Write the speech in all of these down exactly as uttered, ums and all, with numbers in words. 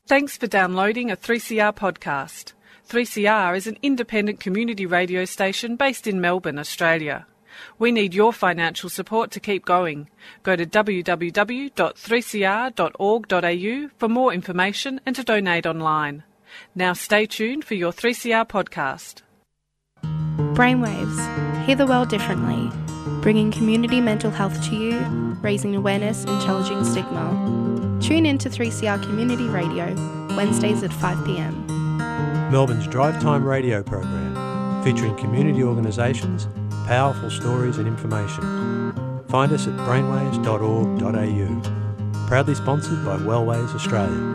Thanks for downloading a three C R podcast. three C R is an independent community radio station based in Melbourne, Australia. We need your financial support to keep going. Go to w w w dot three c r dot org dot a u for more information and to donate online. Now stay tuned for your three C R podcast. Brainwaves. Hear the world differently. Bringing community mental health to you, raising awareness and challenging stigma. Tune in to three C R Community Radio, Wednesdays at five p m. Melbourne's Drive Time radio program, featuring community organisations, powerful stories and information. Find us at brainwaves dot org dot a u. Proudly sponsored by Wellways Australia.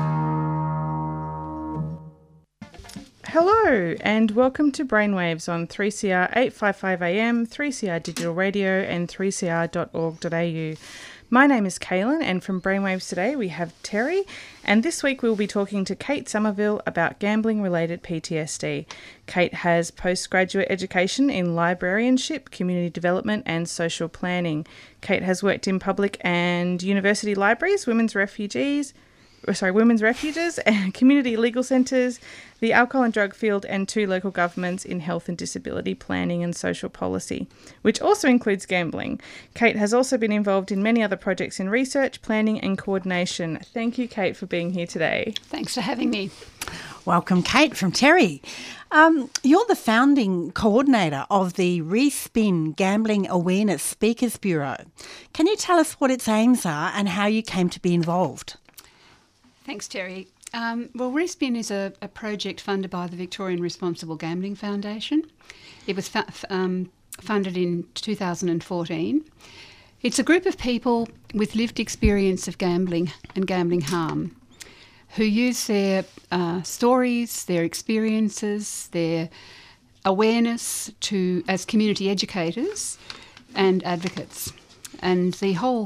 Hello and welcome to Brainwaves on three C R eight fifty-five A M, three C R Digital Radio and three c r dot org dot a u. My name is Kaylin, and from Brainwaves today we have Terry, and this week we'll be talking to Kate Somerville about gambling-related P T S D. Kate has postgraduate education in librarianship, community development and social planning. Kate has worked in public and university libraries, women's refugees, sorry, women's refuges, and community legal centres, the alcohol and drug field, and two local governments in health and disability planning and social policy, which also includes gambling. Kate has also been involved in many other projects in research, planning and coordination. Thank you, Kate, for being here today. Thanks for having me. Welcome, Kate, from Terry. Um, you're the founding coordinator of the Respin Gambling Awareness Speakers Bureau. Can you tell us what its aims are and how you came to be involved? Thanks, Terry. Um, well, Respin is a, a project funded by the Victorian Responsible Gambling Foundation. It was fa- um, funded in two thousand fourteen. It's a group of people with lived experience of gambling and gambling harm who use their uh, stories, their experiences, their awareness to as community educators and advocates. And the whole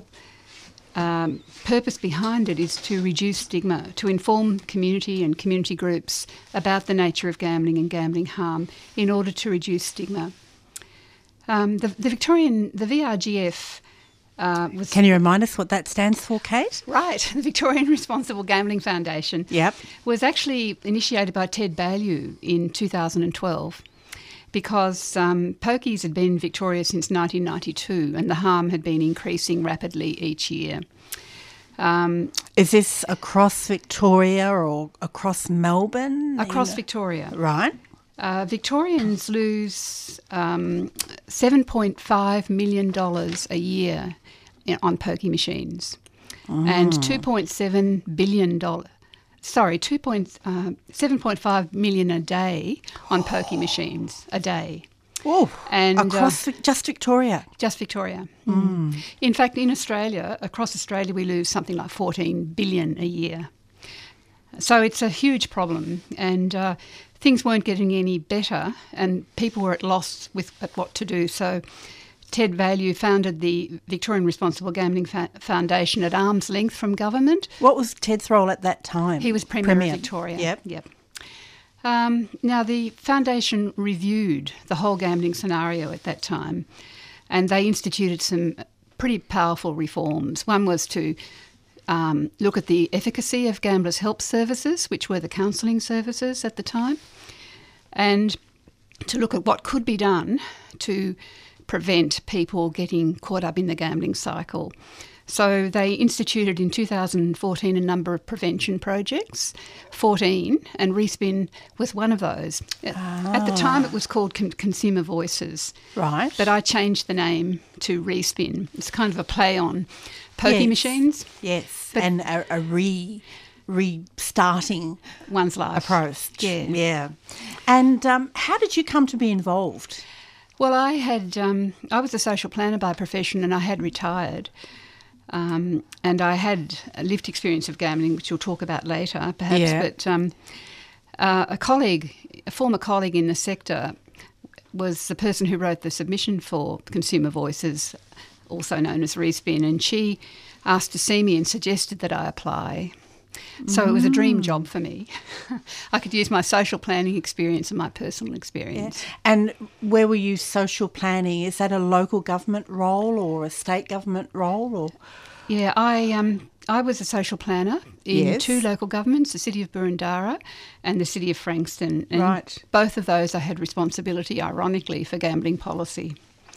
Um, purpose behind it is to reduce stigma, to inform community and community groups about the nature of gambling and gambling harm in order to reduce stigma. Um, the, the Victorian, the V R G F uh, was... Can you remind us what that stands for, Kate? Right, the Victorian Responsible Gambling Foundation Yep. was actually initiated by Ted Baillieu in two thousand twelve. Because um, pokies had been in Victoria since nineteen ninety-two and the harm had been increasing rapidly each year. Um, Is this across Victoria or across Melbourne? across In- Victoria. Right. Uh, Victorians lose um, seven point five million dollars a year in, on pokie machines Oh. and two point seven billion dollars. Sorry, two point seven point five million a day on pokie machines a day. Oh, And, across uh, Vic- just Victoria. Just Victoria. Mm. In fact, in Australia, across Australia, we lose something like fourteen billion a year. So it's a huge problem, and uh, things weren't getting any better, and people were at loss with at what to do. So Ted Baillieu founded the Victorian Responsible Gambling Fa- Foundation at arm's length from government. What was Ted's role at that time? He was Premier, Premier. of Victoria. Yep. Yep. Um, now, the foundation reviewed the whole gambling scenario at that time, and they instituted some pretty powerful reforms. One was to um, look at the efficacy of gamblers' help services, which were the counselling services at the time, and to look at what could be done to prevent people getting caught up in the gambling cycle. So they instituted in two thousand fourteen a number of prevention projects, fourteen, and Respin was one of those. Ah. At the time it was called Con- Consumer Voices. Right. But I changed the name to Respin. It's kind of a play on pokie Yes. machines. Yes, But- and a, a re restarting One's life. approach. Yeah. Yeah. And um, how did you come to be involved? Well, I had um, I was a social planner by profession, and I had retired. Um, and I had a lived experience of gambling, which we'll talk about later, perhaps. Yeah. But um, uh, a colleague, a former colleague in the sector, was the person who wrote the submission for Consumer Voices, also known as Respin, and she asked to see me and suggested that I apply. So it was a dream job for me. I could use my social planning experience and my personal experience. And where were you social planning? Is that a local government role or a state government role? Or Yeah, I um I was a social planner in Yes. two local governments, the City of Boroondara and the City of Frankston. And Right. both of those I had responsibility, ironically, for gambling policy.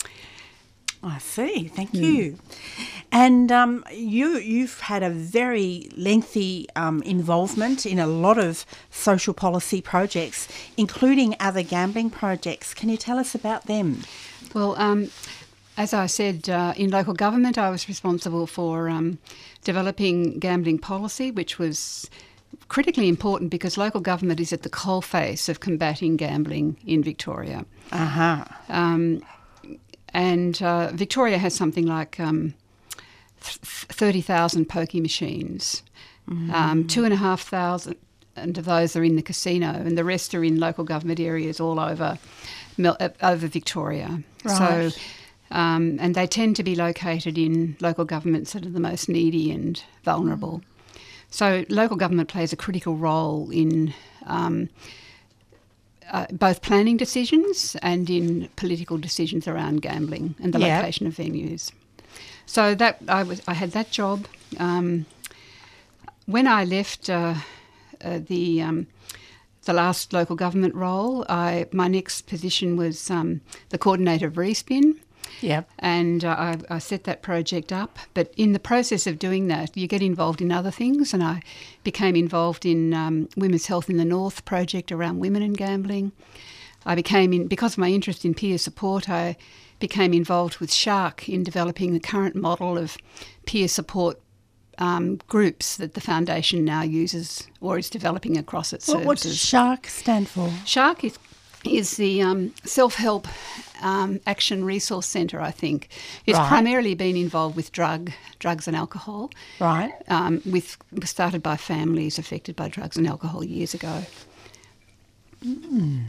I see. Thank you. And um, you, you've had a very lengthy um, involvement in a lot of social policy projects, including other gambling projects. Can you tell us about them? Well, um, as I said, uh, in local government, I was responsible for um, developing gambling policy, which was critically important because local government is at the coalface of combating gambling in Victoria. Uh-huh. Um, and uh, Victoria has something like um, th- thirty thousand pokie machines. Mm. Um, two and a half thousand of those are in the casino, and the rest are in local government areas all over Mel- uh, over Victoria. Right. So, um, and they tend to be located in local governments that are the most needy and vulnerable. So local government plays a critical role in um, uh, both planning decisions and in political decisions around gambling and the Yeah. location of venues. So that I was, I had that job. Um, when I left uh, uh, the um, the last local government role, I my next position was um, the coordinator of Respin. Yep. And uh, I, I set that project up. But in the process of doing that, you get involved in other things. And I became involved in um, Women's Health in the North project around women and gambling. I became, in because of my interest in peer support, I became involved with Shark in developing the current model of peer support um, groups that the foundation now uses or is developing across its What, services. what does SHARK stand for? Shark is is the um, self-help um, action resource centre, I think. It's Right. primarily been involved with drug, drugs and alcohol. Right. Um, with was started by families affected by drugs and alcohol years ago. Mm.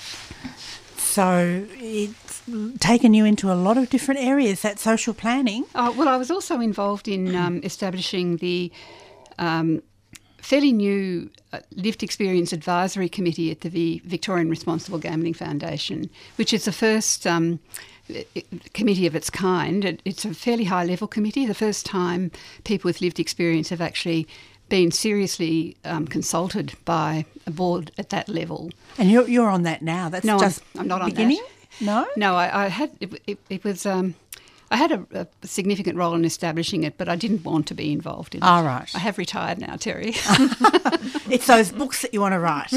So it's taken you into a lot of different areas, that social planning. Uh, well, I was also involved in um, establishing the um, fairly new uh, Lived Experience Advisory Committee at the v- Victorian Responsible Gambling Foundation, which is the first um, i- i- committee of its kind. It, it's a fairly high-level committee, the first time people with lived experience have actually been seriously um, consulted by a board at that level. And you're, you're on that now. That's No, I'm- just I'm not on beginning? that. No? No, I, I had it, it, it was um, I had a, a significant role in establishing it, but I didn't want to be involved in it. All right. I have retired now, Terry. It's those books that you want to write.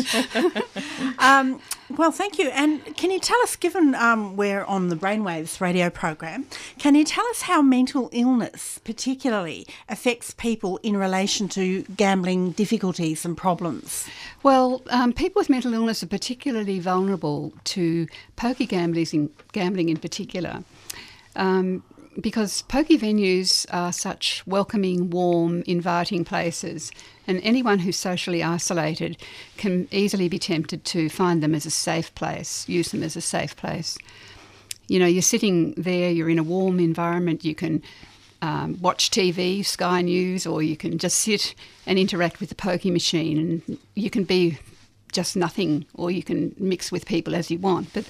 um, well, thank you. And can you tell us, given um, we're on the Brainwaves radio program, can you tell us how mental illness particularly affects people in relation to gambling difficulties and problems? Well, um, people with mental illness are particularly vulnerable to pokie gambling in, gambling in particular. Um, because pokie venues are such welcoming, warm, inviting places, and anyone who's socially isolated can easily be tempted to find them as a safe place, use them as a safe place. You know, you're sitting there, you're in a warm environment, you can um, watch T V, Sky News, or you can just sit and interact with the pokie machine, and you can be just nothing, or you can mix with people as you want. But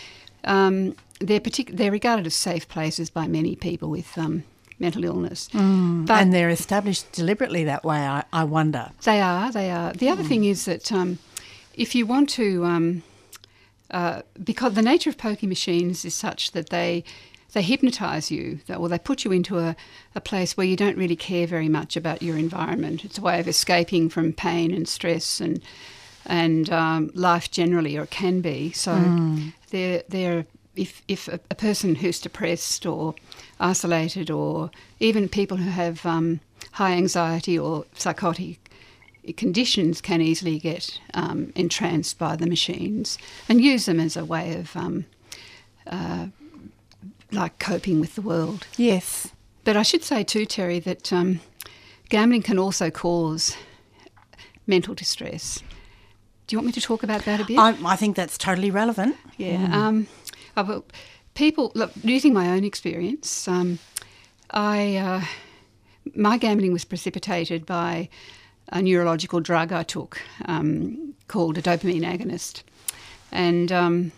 um, they're, partic- they're regarded as safe places by many people with um, mental illness. Mm, But and they're established deliberately that way, I, I wonder. they are, they are. The other thing is that um, if you want to, um, uh, because the nature of pokie machines is such that they they hypnotise you, or they put you into a, a place where you don't really care very much about your environment. It's a way of escaping from pain and stress and and um, life generally, or it can be. So Mm. they're they're if if a, a person who's depressed or isolated, or even people who have um, high anxiety or psychotic conditions, can easily get um, entranced by the machines and use them as a way of um, uh, like coping with the world. Yes. But I should say too, Terry, that um, gambling can also cause mental distress. Do you want me to talk about that a bit? I, I think that's totally relevant. Yeah. Um, I will, people, look, using my own experience, um, I uh, my gambling was precipitated by a neurological drug I took um, called a dopamine agonist, and um,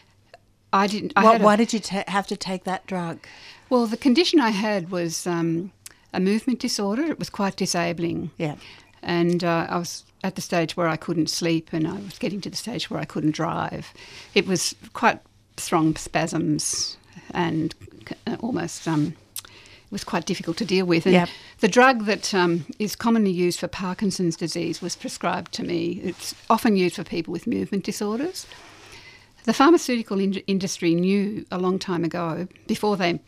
I didn't. I Why, had a, why did you ta- have to take that drug? Well, the condition I had was um, a movement disorder. It was quite disabling. Yeah. And uh, I was at the stage where I couldn't sleep, and I was getting to the stage where I couldn't drive. It was quite strong spasms and almost um, it was quite difficult to deal with. And yep. the drug that um, is commonly used for Parkinson's disease was prescribed to me. It's often used for people with movement disorders. The pharmaceutical in- industry knew a long time ago, before they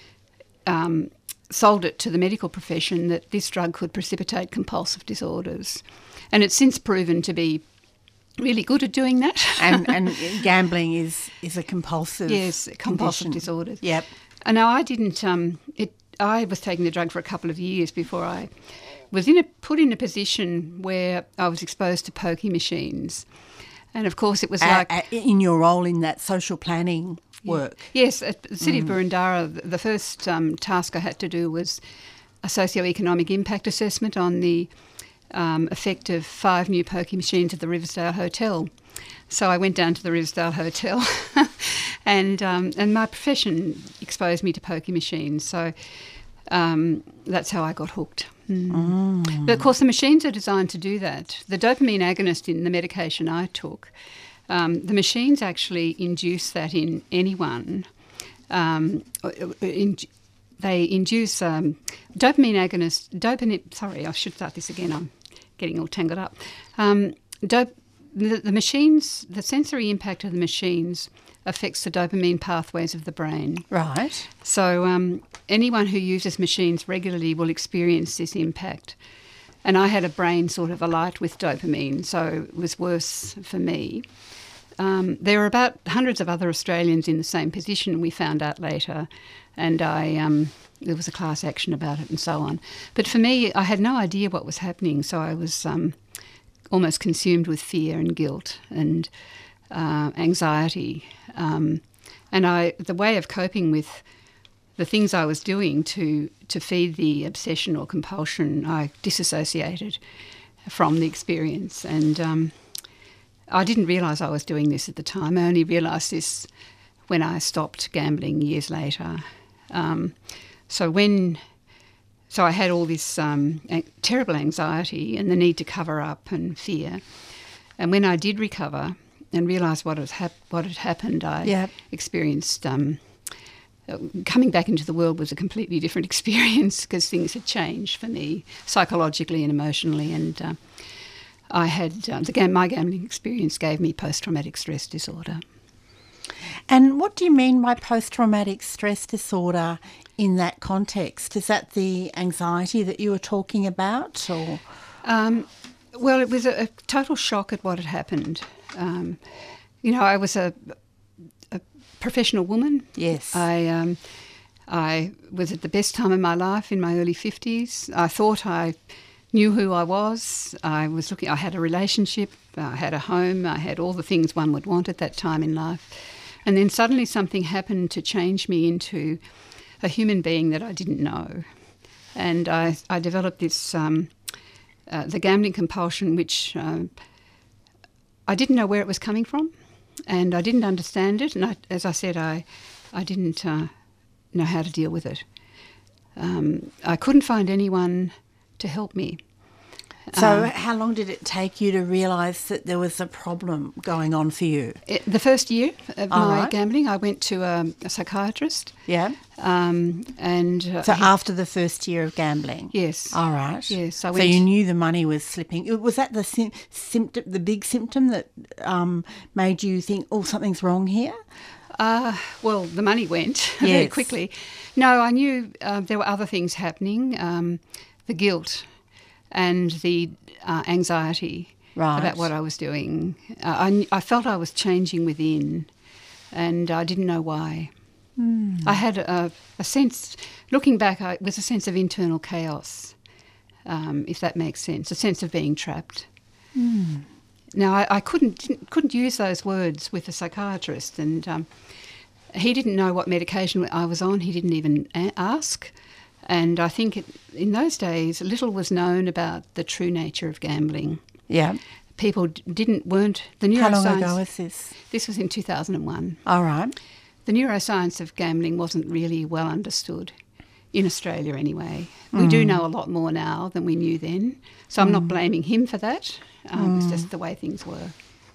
um, sold it to the medical profession, that this drug could precipitate compulsive disorders. And it's since proven to be really good at doing that. and, and gambling is, is a compulsive Yes, compulsive condition. Disorders. Yep. And now I didn't, um, it, I was taking the drug for a couple of years before I was in a, put in a position where I was exposed to pokie machines. And of course it was like... Uh, in your role in that social planning work. Yes, at the City mm. of Boroondara, the first um, task I had to do was a socio-economic impact assessment on the um, effect of five new pokie machines at the Riversdale Hotel. So I went down to the Riversdale Hotel and um, and my profession exposed me to pokie machines. So um, that's how I got hooked. Mm. Mm. But of course the machines are designed to do that. The dopamine agonist in the medication I took, um, the machines actually induce that in anyone. Um, in, they induce um, dopamine agonist, dopamine, sorry, I should start this again, I'm getting all tangled up. Um, dope, the, the machines, the sensory impact of the machines affects the dopamine pathways of the brain. Right. So um, anyone who uses machines regularly will experience this impact. And I had a brain sort of alight with dopamine, so it was worse for me. Um, there were about hundreds of other Australians in the same position, we found out later, and I um, there was a class action about it and so on. But for me, I had no idea what was happening, so I was um, almost consumed with fear and guilt and uh, anxiety. Um, and I, the way of coping with the things I was doing to, to feed the obsession or compulsion, I disassociated from the experience. And um, I didn't realise I was doing this at the time. I only realised this when I stopped gambling years later. Um, so when, so I had all this um, a- terrible anxiety and the need to cover up and fear. And when I did recover and realised what had hap- what had happened, I yep. experienced um, coming back into the world was a completely different experience because things had changed for me psychologically and emotionally, and uh, I had uh, the game. My gambling experience gave me post-traumatic stress disorder. And what do you mean by post-traumatic stress disorder in that context? Is that the anxiety that you were talking about, or? Um, well, it was a, a total shock at what had happened. Um, you know, I was a, a professional woman. Yes. I um, I was at the best time of my life in my early fifties. I thought I knew who I was. I was looking. I had a relationship. I had a home. I had all the things one would want at that time in life. And then suddenly something happened to change me into a human being that I didn't know. And I, I developed this, um, uh, the gambling compulsion, which uh, I didn't know where it was coming from, and I didn't understand it. And I, as I said, I, I didn't uh, know how to deal with it. Um, I couldn't find anyone to help me. So Um, how long did it take you to realise that there was a problem going on for you? It, the first year of All my right. gambling, I went to a, a psychiatrist. Yeah. Um, and uh, So he- after the first year of gambling? yes. All right. Yes, I So went- you knew the money was slipping. Was that the sim- symptom, the big symptom that um, made you think, oh, something's wrong here? Uh, well, the money went very Yes. quickly. No, I knew uh, there were other things happening, um, the guilt and the uh, anxiety Right. about what I was doing. Uh, I, kn- I felt I was changing within, and I didn't know why. Hmm. I had a, a sense, looking back, I, it was a sense of internal chaos, um, if that makes sense, a sense of being trapped. Hmm. Now, I, I couldn't didn't, couldn't use those words with a psychiatrist, and um, he didn't know what medication I was on. He didn't even a- ask. And I think it, in those days, little was known about the true nature of gambling. Yeah. People d- didn't weren't the neuroscience. How long ago was this? This was in two thousand one. All right. The neuroscience of gambling wasn't really well understood. in Australia anyway. We mm. do know a lot more now than we knew then. So I'm mm. not blaming him for that. Um, mm. It's just the way things were.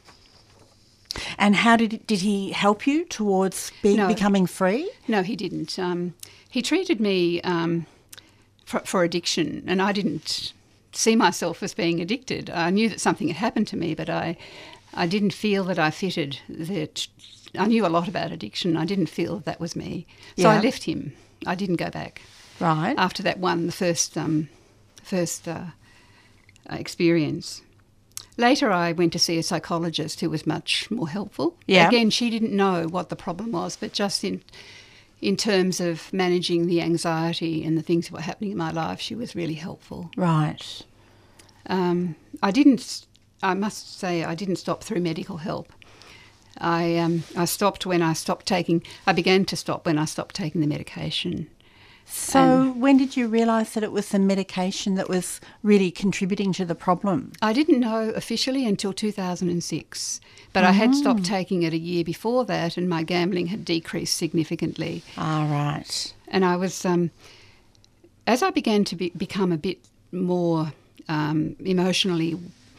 And how did did he help you towards be, no, becoming free? No, he didn't. Um, he treated me um, for, for addiction, and I didn't see myself as being addicted. I knew that something had happened to me, but I, I didn't feel that I fitted. That I knew a lot about addiction. I didn't feel that, that was me. So yeah. I left him. I didn't go back. Right. After that one, the first, um, first uh, experience. Later, I went to see a psychologist who was much more helpful. Yeah. Again, she didn't know what the problem was, but just in in terms of managing the anxiety and the things that were happening in my life, she was really helpful. Right. Um, I didn't, I must say, I didn't stop through medical help. I um, I stopped when I stopped taking, I began to stop when I stopped taking the medication. So And when did you realise that it was the medication that was really contributing to the problem? I didn't know officially until two thousand six, but I had stopped taking it a year before that, and my gambling had decreased significantly. Ah, right. And I was, um, as I began to be, become a bit more um, emotionally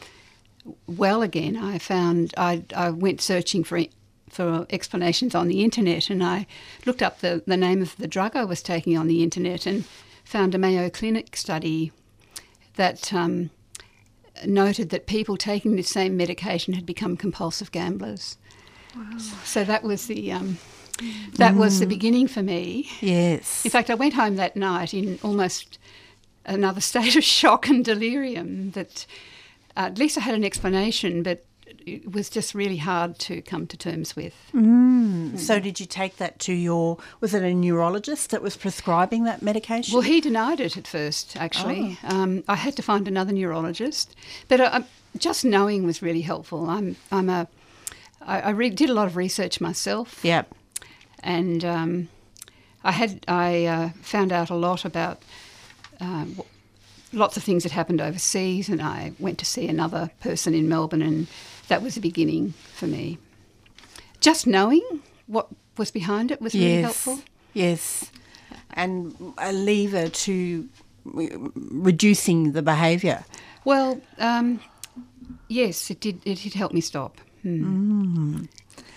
well again, I found I, I went searching for for explanations on the internet, and I looked up the, the name of the drug I was taking on the internet and found a Mayo Clinic study that um, noted that people taking the same medication had become compulsive gamblers. Wow. So that was the um, that mm. was the beginning for me. Yes. In fact, I went home that night in almost another state of shock and delirium. That uh, at least I had an explanation, but it was just really hard to come to terms with. Mm. Mm. So did you take that to your, was it a neurologist that was prescribing that medication? Well, he denied it at first, actually. Oh. Um, I had to find another neurologist. But uh, just knowing was really helpful. I'm, I'm a, I, I re- did a lot of research myself. Yep. And um, I had, I uh, found out a lot about uh, lots of things that happened overseas, and I went to see another person in Melbourne, and that was the beginning for me. Just knowing what was behind it was really yes, helpful. Yes, and a lever to reducing the behaviour. Well, um, yes, it did. It did help me stop. Hmm. Mm.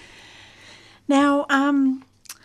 Now, um,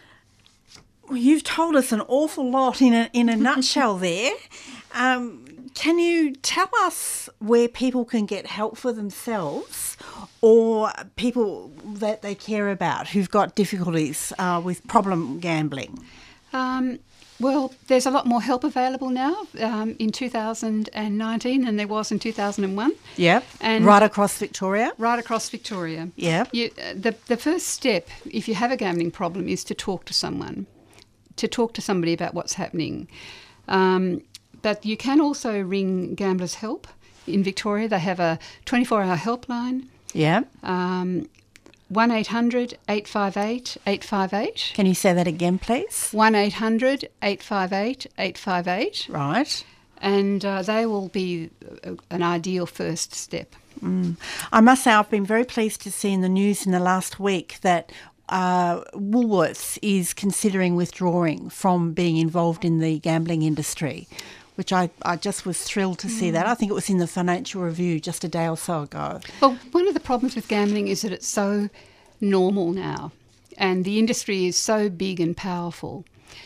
you've told us an awful lot in a in a nutshell there. Um, can you tell us where people can get help for themselves, or people that they care about who've got difficulties uh, with problem gambling? Um, well, there's a lot more help available now um, in two thousand nineteen than there was in two thousand one. Yep, and right across Victoria. Right across Victoria. Yep. You, uh, the, the first step, if you have a gambling problem, is to talk to someone, to talk to somebody about what's happening. Um, But you can also ring Gamblers Help in Victoria. They have a twenty-four hour helpline. Yeah. Um, one eight hundred eight five eight eight five eight. Can you say that again, please? one eight hundred eight five eight eight five eight. Right. And uh, they will be a, an ideal first step. Mm. I must say I've been very pleased to see in the news in the last week that uh, Woolworths is considering withdrawing from being involved in the gambling industry, which I, I just was thrilled to see mm. that. I think it was in the Financial Review just a day or so ago. Well, one of the problems with gambling is that it's so normal now, and the industry is so big and powerful.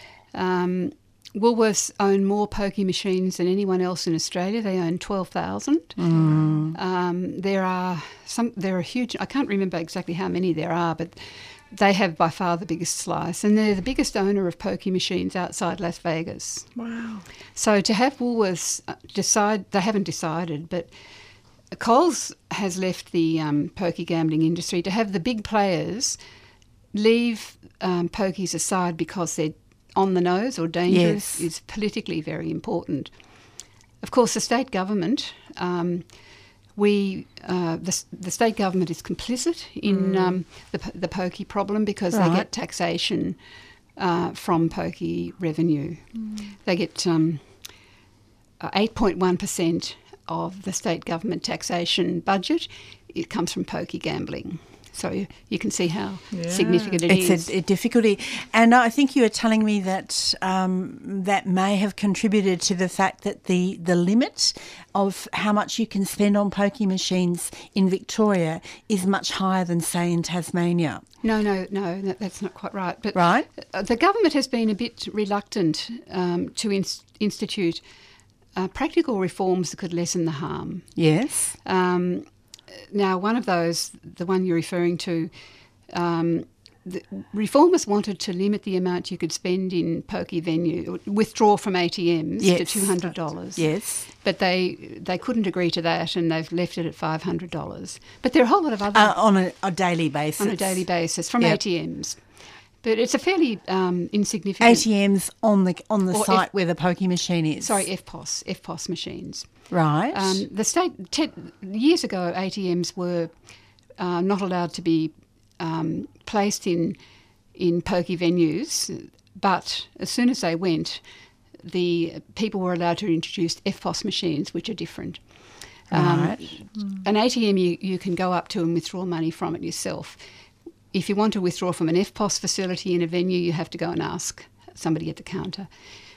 Um, Woolworths own more pokie machines than anyone else in Australia. They own twelve thousand. Mm. Um, there are some. There are huge. I can't remember exactly how many there are, but they have by far the biggest slice, and they're the biggest owner of pokie machines outside Las Vegas. Wow. So to have Woolworths decide, they haven't decided, but Coles has left the um, pokie gambling industry. To have the big players leave um, pokies aside because they're on the nose or dangerous yes. is politically very important. Of course, the state government... Um, We, uh, the, the state government is complicit in mm. um, the, the pokie problem because right. they get taxation uh, from pokie revenue. Mm. They get um, eight point one percent of the state government taxation budget. It comes from pokie gambling. So you, you can see how Yeah. significant it It's is. a, a difficulty. And I think you were telling me that um, that may have contributed to the fact that the, the limit of how much you can spend on pokie machines in Victoria is much higher than, say, in Tasmania. No, no, no, that, that's not quite right. But Right. uh, the government has been a bit reluctant um, to ins- institute uh, practical reforms that could lessen the harm. Yes. Um, now, one of those, the one you're referring to, um, the reformers wanted to limit the amount you could spend in pokie venue, withdraw from A T Ms Yes. to two hundred dollars. Yes. But they they couldn't agree to that, and they've left it at five hundred dollars. But there are a whole lot of other Uh, on a, a daily basis. on a daily basis from Yep. A T Ms. But it's a fairly um, insignificant... A T Ms on the on the Or site F- where the pokie machine is. Sorry, F P O S, F P O S machines. Right. Um, the state, te- years ago, A T Ms were uh, not allowed to be um, placed in in pokie venues, but as soon as they went, the people were allowed to introduce F P O S machines, which are different. Um, Right. An A T M you, you can go up to and withdraw money from it yourself. If you want to withdraw from an F P O S facility in a venue, you have to go and ask somebody at the counter.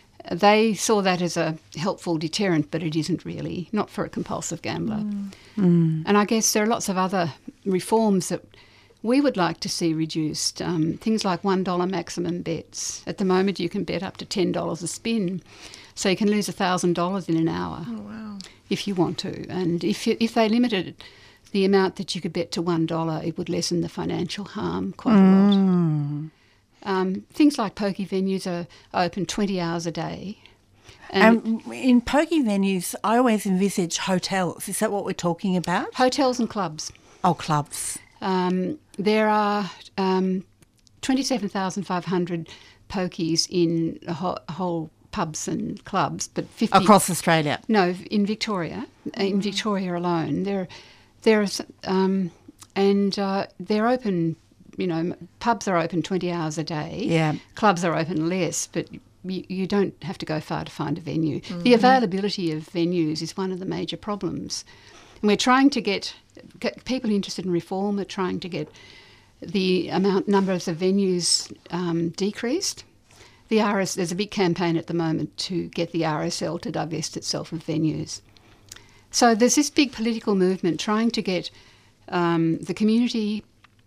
They saw that as a helpful deterrent, but it isn't really, not for a compulsive gambler. Mm. And I guess there are lots of other reforms that we would like to see reduced. Um, things like one dollar maximum bets. At the moment, you can bet up to ten dollars a spin, so you can lose one thousand dollars in an hour Oh, wow. if you want to. And if you, if they limited the amount that you could bet to one dollar, it would lessen the financial harm quite a lot. Mm. Um, things like pokie venues are open twenty hours a day. And Um, in pokie venues, I always envisage hotels. Is that what we're talking about? hotels and clubs. Oh, clubs. Um, there are um, twenty-seven thousand five hundred pokies in a whole, whole pubs and clubs, but fifty Across Australia. No, in Victoria, in Victoria alone, there, there's um, and uh, they're open. You know, pubs are open twenty hours a day. Yeah. Clubs are open less, but you, you don't have to go far to find a venue. The availability of venues is one of the major problems. And we're trying to get, get people interested in reform. We're trying to get the amount numbers of venues um, decreased. The R S there's a big campaign at the moment to get the R S L to divest itself of venues. So there's this big political movement trying to get um, the community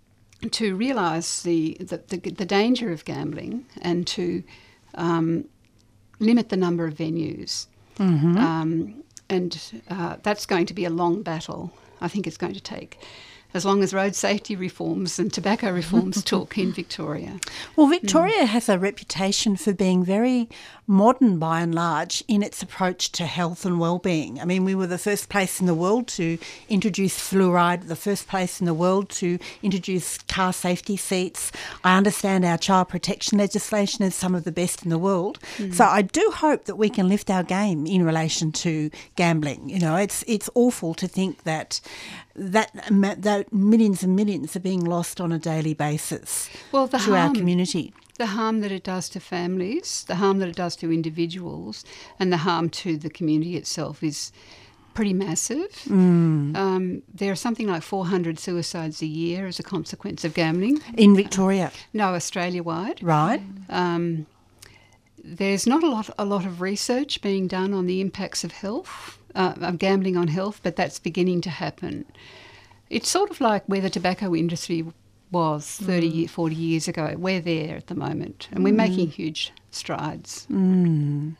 to realise the, the, the, the danger of gambling and to um, limit the number of venues. Mm-hmm. Um, and uh, that's going to be a long battle. I think it's going to take as long as road safety reforms and tobacco reforms took in Victoria. Well, Victoria mm. has a reputation for being very modern by and large in its approach to health and well-being. I mean, we were the first place in the world to introduce fluoride, the first place in the world to introduce car safety seats. I understand our child protection legislation is some of the best in the world. Mm. So I do hope that we can lift our game in relation to gambling. You know, it's it's awful to think that that, that millions and millions are being lost on a daily basis well, the to harm, our community. The harm that it does to families, the harm that it does to individuals, and the harm to the community itself is pretty massive. Mm. Um, there are something like four hundred suicides a year as a consequence of gambling. In Victoria? Uh, no, Australia-wide. Right. Um, there's not a lot, a lot of research being done on the impacts of health, uh, of gambling on health, but that's beginning to happen. It's sort of like where the tobacco industry was thirty, forty years ago. We're there at the moment, and we're mm. making huge strides. Mm.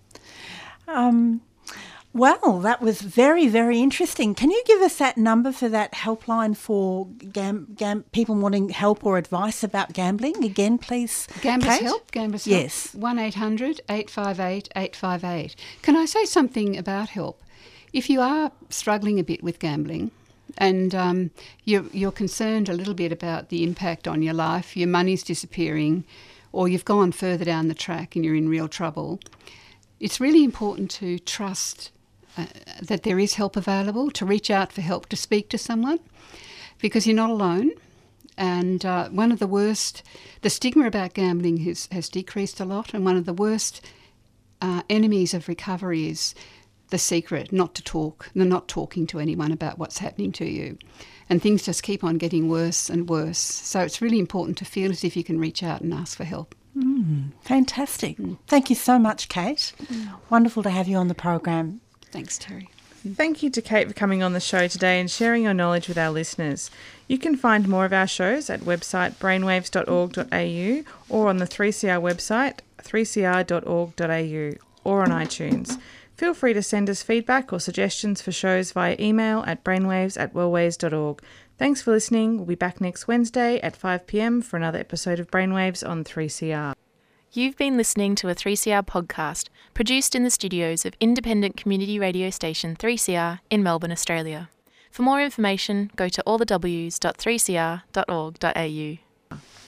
Um, well, that was very, very interesting. Can you give us that number for that helpline for gam- gam- people wanting help or advice about gambling again, please? Gamblers Kate? Help? Gamblers Yes. Help. one eight hundred eight five eight eight five eight. Can I say something about help? If you are struggling a bit with gambling, and um, you're, you're concerned a little bit about the impact on your life, your money's disappearing, or you've gone further down the track and you're in real trouble, it's really important to trust uh, that there is help available, to reach out for help, to speak to someone, because you're not alone. And uh, one of the worst, the stigma about gambling has, has decreased a lot, and one of the worst uh, enemies of recovery is the secret, not to talk, they're not talking to anyone about what's happening to you. And things just keep on getting worse and worse. So it's really important to feel as if you can reach out and ask for help. Mm, fantastic. Mm. Thank you so much, Kate. Mm. Wonderful to have you on the program. Thanks, Terry. Thank you to Kate for coming on the show today and sharing your knowledge with our listeners. You can find more of our shows at website brainwaves dot org dot a u or on the three C R website three c r dot org dot a u or on iTunes. Feel free to send us feedback or suggestions for shows via email at brainwaves at wellways dot org. Thanks for listening. We'll be back next Wednesday at five p m for another episode of Brainwaves on three C R. You've been listening to a three C R podcast produced in the studios of independent community radio station three C R in Melbourne, Australia. For more information, go to all the w s dot three c r dot org dot a u.